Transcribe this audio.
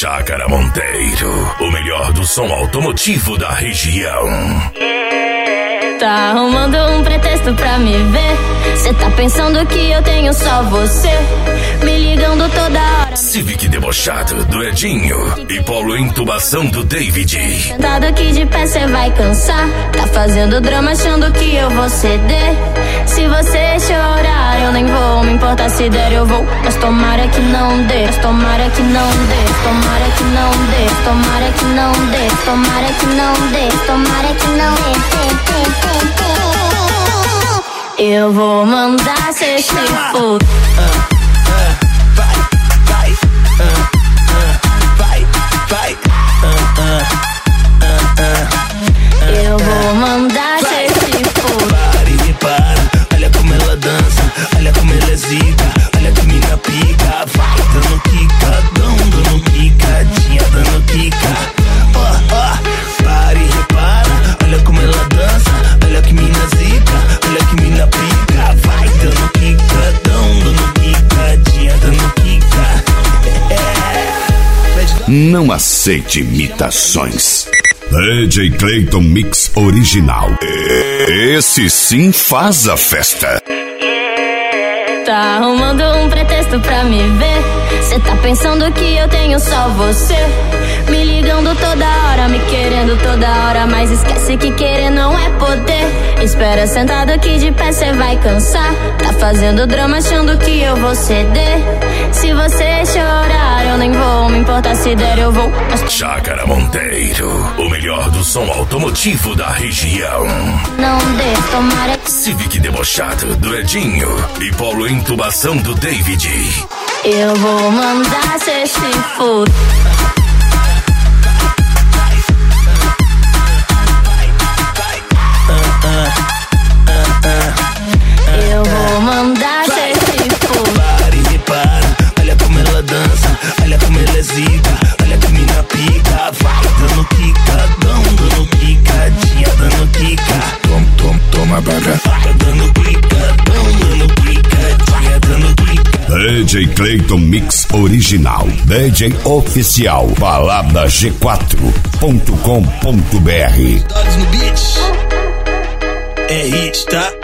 Chácara Monteiro, o melhor do som automotivo da região. Tá arrumando um pretexto pra me ver. Cê tá pensando que eu tenho só você, me ligando toda hora. Civic debochado do Edinho e polo intubação do David. Sentado aqui de pé cê vai cansar. Tá fazendo drama achando que eu vou ceder. Se você chorar eu nem vou me importar, se der eu vou. Mas tomara que não dê, tomara que não dê, tomara que não dê, tomara que não dê, tomara que não dê, tomara que não dê. Eu vou mandar cê se fuder. Eu vou mandar cê se fuder. Para e repara, olha como ela dança, olha como ela é zica, olha que mina pica. Vai dando quicadão, dando quicadinha, dando quica. Para e repara, olha como ela dança, olha que mina zica, olha que mina pica. Vai dando quicadão, dando quicadinha, dando quica. Não aceite imitações. DJ Clayton Mix Original. Esse sim faz a festa. Tá arrumando um pretexto pra me ver. Cê tá pensando que eu tenho só você, me ligando toda hora, me querendo toda hora. Mas esquece que querer não é poder. Espera sentado aqui de pé cê vai cansar. Tá fazendo drama achando que eu vou ceder. Se você chorar eu nem vou me importar, se der eu vou. Chácara Monteiro, o melhor do som automotivo da região. Não dê, tomara que... Civic debochado do Edinho e polo intubação do David. Eu vou mandar cê se fuder. Eu vou mandar cê se fuder. Para e repara, olha como ela dança, olha como ela é zica, olha que mina pica. Vai dando quicadão, dando quicadinha, dando quica. Toma baga, vai dando quicadão, dando quicadinha, dando quica. DJ Clayton Mix Original. DJ Oficial. Balada G4.com.br. Dogs no beat. É hit, tá?